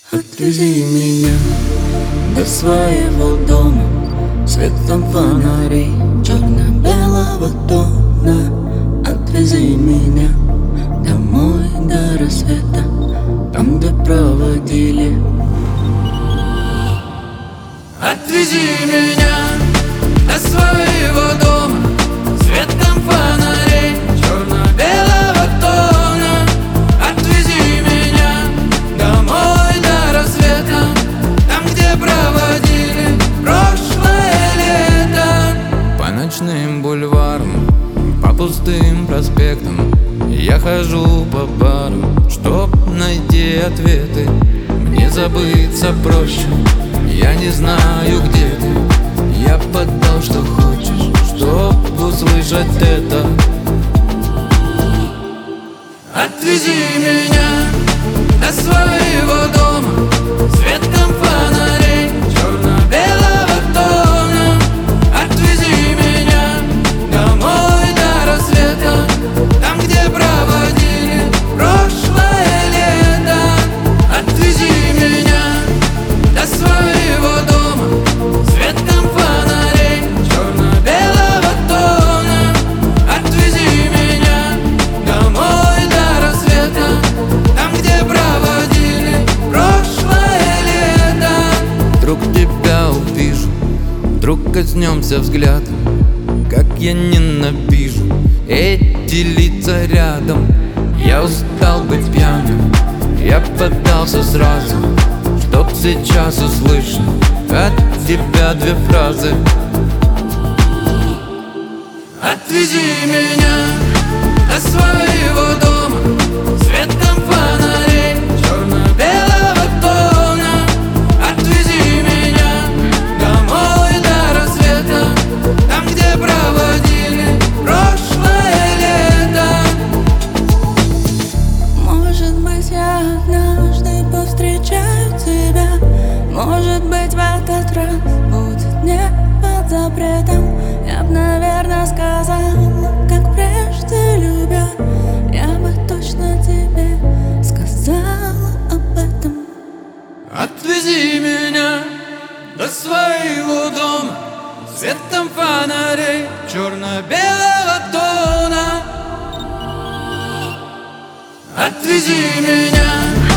Отвези меня до своего дома светом фонарей черно-белого тона. Отвези меня домой до рассвета, там, где проводили. Отвези меня до своего дома светом фонарей черно-белого тона. Отвези меня домой до рассвета, там, где проводили прошлое лето. По ночным бульварам, по пустым проспектам я хожу по барам, чтоб найти ответы. Мне забыться проще, я не знаю, где ты. Я подал, что хочешь, чтоб услышать это. Отвези меня до своего дома светом фонарей черно-белого тона. Отвези меня домой до рассвета, там, где проводили прошлое лето. Отвези меня до своего дома светом фонарей черно-белого тона. Отвези меня домой до рассвета, там, где проводили прошлое лето. Вдруг тебя увижу, вдруг коснемся взглядом. Как я ненавижу эти лица рядом. Я устал быть пьяным, я поддался сразу, чтоб сейчас услышать от тебя две фразы. Отвези меня до своего дома светом фонарей черно-белого тона. Отвези меня домой до рассвета, там, где проводили прошлое лето. Может быть, я однажды повстречаю тебя. Может быть, в этот раз будет не под запретом. Я б, наверное, сказала, как прежде любя. Я бы точно тебе сказала об этом. Отвези меня до своего дома светом фонарей черно-белого тона. Отвези меня